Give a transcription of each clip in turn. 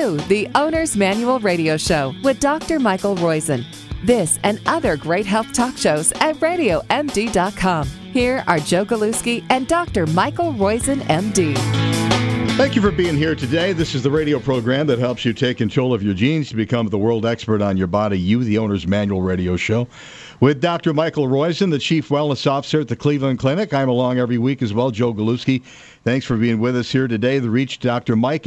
to the Owner's Manual Radio Show with Dr. Michael Roizen. This and other great health talk shows at RadioMD.com. Here are Joe Galuski and Dr. Michael Roizen, MD. Thank you for being here today. This is the radio program that helps you take control of your genes to become the world expert on your body. You, the Owner's Manual Radio Show, with Dr. Michael Roizen, the Chief Wellness Officer at the Cleveland Clinic. I'm along every week as well, Joe Galuski. Thanks for being with us here today. The reach Dr. Mike,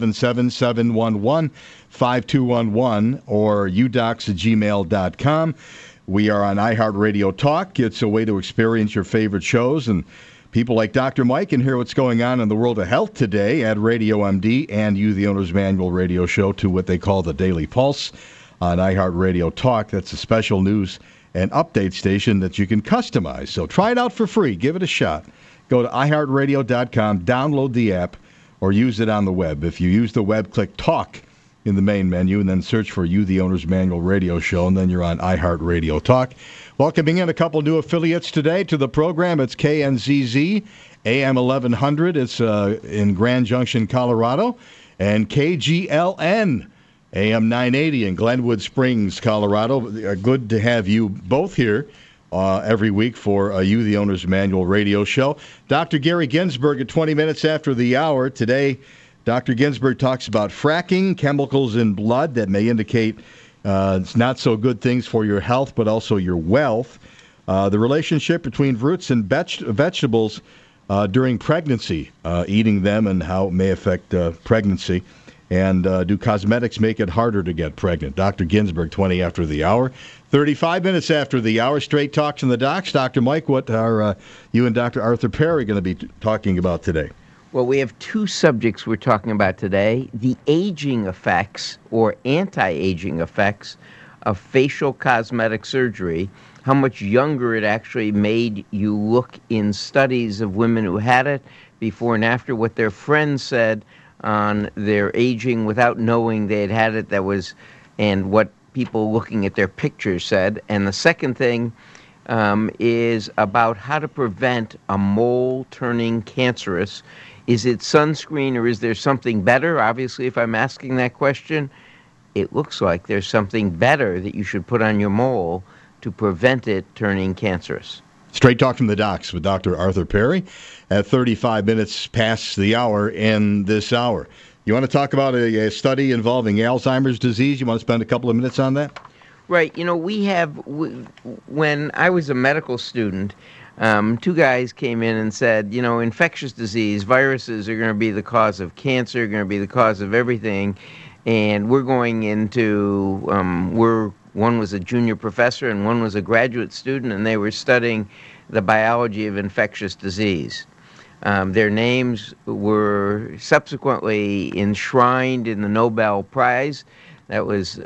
877-711-5211 or udocs@gmail.com. We are on iHeartRadio Talk. It's a way to experience your favorite shows, and people like Dr. Mike can hear what's going on in the world of health today at Radio MD and You, the Owner's Manual Radio Show, to what they call the Daily Pulse on iHeartRadio Talk. That's a special news and update station that you can customize. So try it out for free. Give it a shot. Go to iHeartRadio.com, download the app, or use it on the web. If you use the web, click Talk in the main menu, and then search for You, the Owner's Manual Radio Show, and then you're on iHeartRadio Talk. Welcoming in a couple new affiliates today to the program. It's KNZZ, AM 1100. It's in Grand Junction, Colorado. And KGLN, AM 980 in Glenwood Springs, Colorado. Good to have you both here every week for You, the Owner's Manual Radio Show. Dr. Gary Ginsberg at 20 minutes after the hour. Today, Dr. Ginsberg talks about fracking, chemicals in blood that may indicate it's not so good things for your health, but also your wealth. The relationship between fruits and vegetables during pregnancy, eating them and how it may affect pregnancy. And do cosmetics make it harder to get pregnant? Dr. Ginsberg, 20 after the hour. 35 minutes after the hour, Straight Talks from the Docs. Dr. Mike, what are you and Dr. Arthur Perry going to be talking about today? Well, we have two subjects we're talking about today. The aging effects or anti-aging effects of facial cosmetic surgery, how much younger it actually made you look in studies of women who had it before and after, what their friends said on their aging without knowing they had it, and what people looking at their pictures said. And the second thing is about how to prevent a mole turning cancerous. Is it sunscreen or is there something better? Obviously, if I'm asking that question, it looks like there's something better that you should put on your mole to prevent it turning cancerous. Straight Talk from the Docs with Dr. Arthur Perry at 35 minutes past the hour in this hour. You want to talk about a study involving Alzheimer's disease? You want to spend a couple of minutes on that? Right. You know, when I was a medical student, two guys came in and said, you know, infectious disease, viruses are going to be the cause of cancer, going to be the cause of everything. And we're going into, one was a junior professor and one was a graduate student, and they were studying the biology of infectious disease. Their names were subsequently enshrined in the Nobel Prize. That was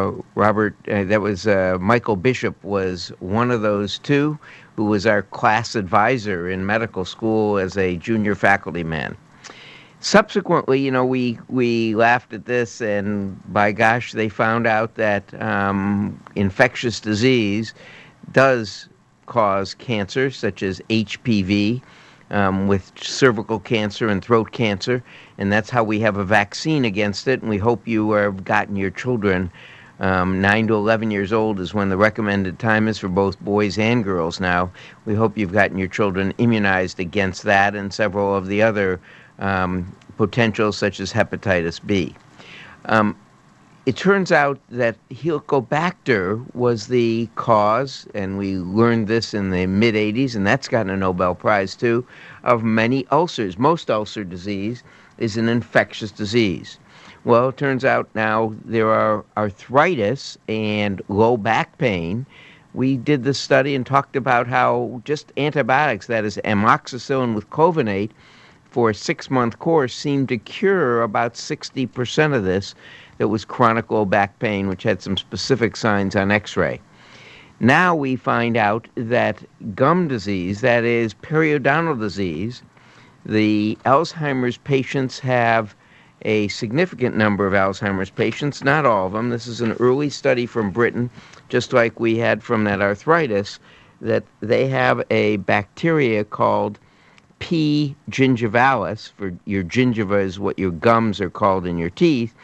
Michael Bishop was one of those two, who was our class advisor in medical school as a junior faculty man. Subsequently, you know, we laughed at this, and by gosh, they found out that infectious disease does cause cancer, such as HPV, with cervical cancer and throat cancer, and that's how we have a vaccine against it, and we hope you have gotten your children. 9 to 11 years old is when the recommended time is for both boys and girls now. We hope you've gotten your children immunized against that and several of the other potentials, such as hepatitis B. It turns out that Helicobacter was the cause, and we learned this in the mid-'80s, and that's gotten a Nobel Prize too, of many ulcers. Most ulcer disease is an infectious disease. Well, it turns out now there are arthritis and low back pain. We did this study and talked about how just antibiotics, that is amoxicillin with Covinate, for a 6-month course seemed to cure about 60% of this. That was chronic low back pain, which had some specific signs on X-ray. Now we find out that gum disease, that is periodontal disease, the Alzheimer's patients have a significant number of Alzheimer's patients, not all of them. This is an early study from Britain, just like we had from that arthritis, that they have a bacteria called P. gingivalis, for your gingiva is what your gums are called in your teeth,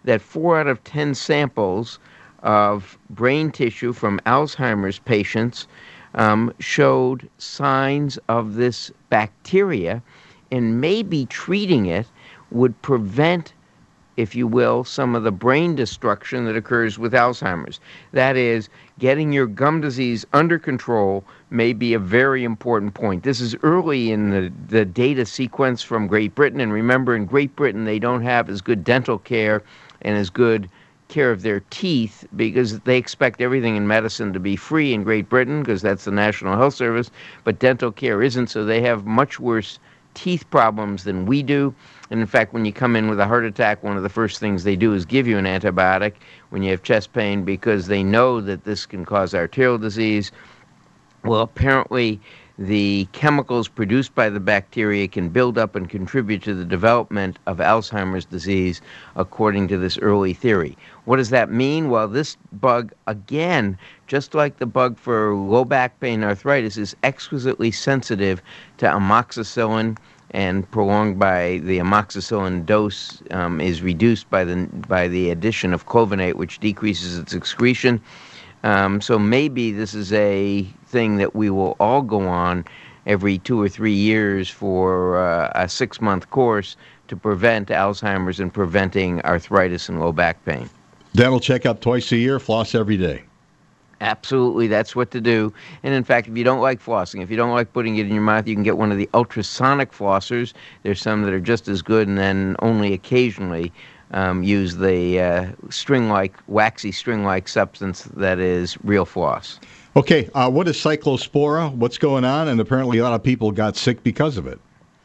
that 4 out of 10 samples of brain tissue from Alzheimer's patients showed signs of this bacteria, and maybe treating it would prevent, if you will, some of the brain destruction that occurs with Alzheimer's. That is, getting your gum disease under control may be a very important point. This is early in the data sequence from Great Britain, and remember, in Great Britain, they don't have as good dental care and as good care of their teeth because they expect everything in medicine to be free in Great Britain because that's the National Health Service, but dental care isn't, so they have much worse teeth problems than we do. And in fact, when you come in with a heart attack, one of the first things they do is give you an antibiotic when you have chest pain because they know that this can cause arterial disease. Well, apparently the chemicals produced by the bacteria can build up and contribute to the development of Alzheimer's disease, according to this early theory. What does that mean? Well, this bug, again, just like the bug for low back pain arthritis, is exquisitely sensitive to amoxicillin, and prolonged by the amoxicillin dose is reduced by the addition of clonate, which decreases its excretion. So maybe this is a thing that we will all go on every 2 or 3 years for a 6-month course to prevent Alzheimer's and preventing arthritis and low back pain. Dental checkup twice a year, floss every day. Absolutely, that's what to do. And in fact, if you don't like flossing, if you don't like putting it in your mouth, you can get one of the ultrasonic flossers. There's some that are just as good, and then only occasionally use the waxy string-like substance that is real floss. Okay, what is cyclospora? What's going on? And apparently a lot of people got sick because of it.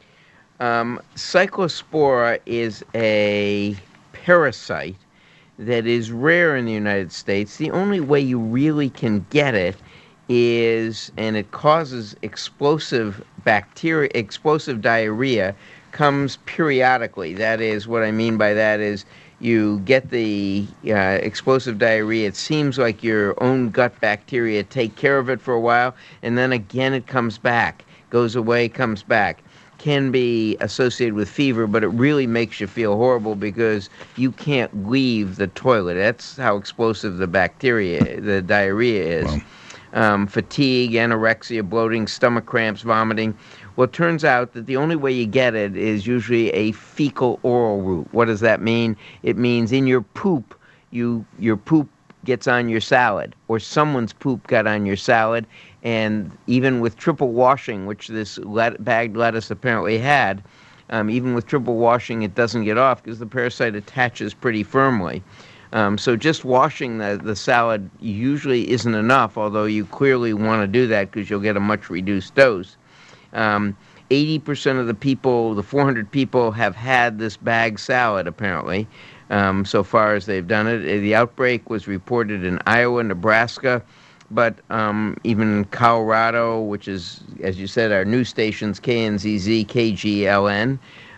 Cyclospora is a parasite that is rare in the United States. The only way you really can get it is, and it causes explosive diarrhea, comes periodically. That is, what I mean by that is you get the explosive diarrhea. It seems like your own gut bacteria take care of it for a while, and then again it comes back, goes away, comes back. Can be associated with fever, but it really makes you feel horrible because you can't leave the toilet. That's how explosive the diarrhea is. Wow. Fatigue, anorexia, bloating, stomach cramps, vomiting. Well, it turns out that the only way you get it is usually a fecal oral route. What does that mean? It means in your poop, your poop gets on your salad, or someone's poop got on your salad. And even with triple washing, which this bagged lettuce apparently had, even with triple washing, it doesn't get off because the parasite attaches pretty firmly. So just washing the salad usually isn't enough, although you clearly want to do that because you'll get a much reduced dose. 80% of the people, the 400 people, have had this bagged salad, apparently, so far as they've done it. The outbreak was reported in Iowa, Nebraska, but even in Colorado, which is, as you said, our news stations, KNZZ, KGLN,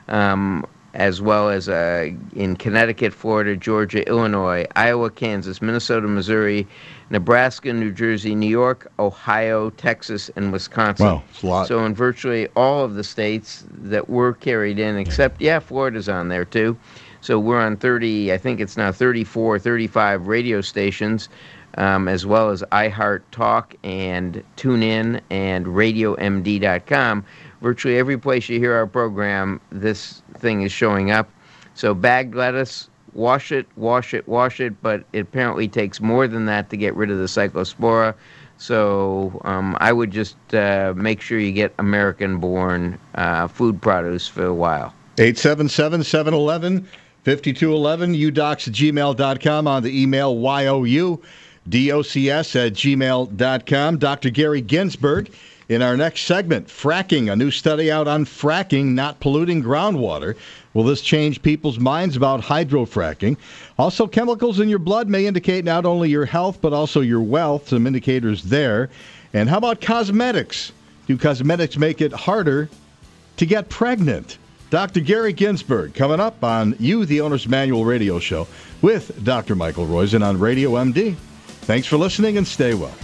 as well as in Connecticut, Florida, Georgia, Illinois, Iowa, Kansas, Minnesota, Missouri, Nebraska, New Jersey, New York, Ohio, Texas, and Wisconsin. Wow, it's a lot. So in virtually all of the states that were carried in, except, Florida's on there too. So we're on 30, I think it's now 34, 35 radio stations, as well as iHeart Talk and TuneIn and RadioMD.com. Virtually every place you hear our program, this thing is showing up. So bagged lettuce, wash it, but it apparently takes more than that to get rid of the cyclospora. So I would just make sure you get American-born food produce for a while. 877-711-5211, udocs@gmail.com, on the email youdocs@gmail.com. Dr. Gary Ginsberg. In our next segment, fracking, a new study out on fracking not polluting groundwater. Will this change people's minds about hydrofracking? Also, chemicals in your blood may indicate not only your health, but also your wealth. Some indicators there. And how about cosmetics? Do cosmetics make it harder to get pregnant? Dr. Gary Ginsberg coming up on You, the Owner's Manual radio show with Dr. Michael Roizen on Radio MD. Thanks for listening and stay well.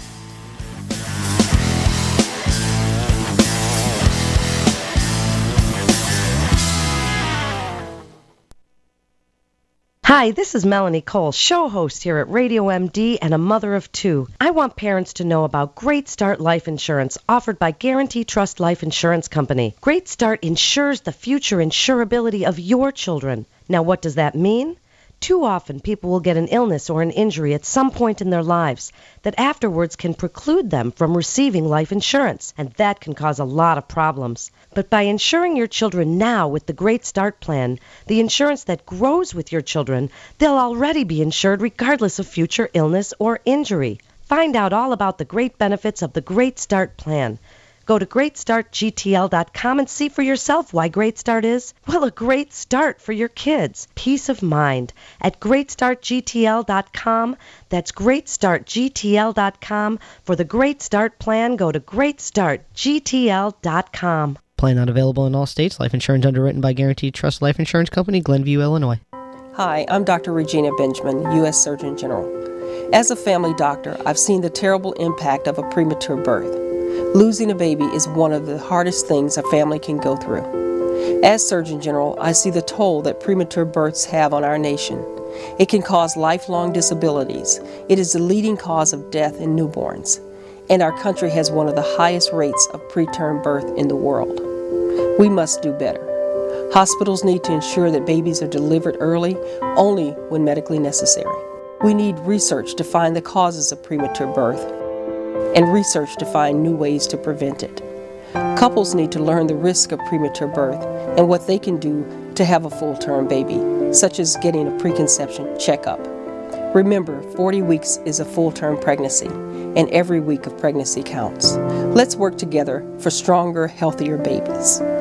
Hi, this is Melanie Cole, show host here at Radio MD and a mother of two. I want parents to know about Great Start Life Insurance offered by Guarantee Trust Life Insurance Company. Great Start insures the future insurability of your children. Now, what does that mean? Too often, people will get an illness or an injury at some point in their lives that afterwards can preclude them from receiving life insurance, and that can cause a lot of problems. But by insuring your children now with the Great Start Plan, the insurance that grows with your children, they'll already be insured regardless of future illness or injury. Find out all about the great benefits of the Great Start Plan. Go to greatstartgtl.com and see for yourself why Great Start is, well, a great start for your kids. Peace of mind at greatstartgtl.com. That's greatstartgtl.com. For the Great Start Plan, go to greatstartgtl.com. Plan not available in all states. Life insurance underwritten by Guaranteed Trust Life Insurance Company, Glenview, Illinois. Hi, I'm Dr. Regina Benjamin, U.S. Surgeon General. As a family doctor, I've seen the terrible impact of a premature birth. Losing a baby is one of the hardest things a family can go through. As Surgeon General, I see the toll that premature births have on our nation. It can cause lifelong disabilities. It is the leading cause of death in newborns. And our country has one of the highest rates of preterm birth in the world. We must do better. Hospitals need to ensure that babies are delivered early, only when medically necessary. We need research to find the causes of premature birth and research to find new ways to prevent it. Couples need to learn the risk of premature birth and what they can do to have a full-term baby, such as getting a preconception checkup. Remember, 40 weeks is a full-term pregnancy, and every week of pregnancy counts. Let's work together for stronger, healthier babies.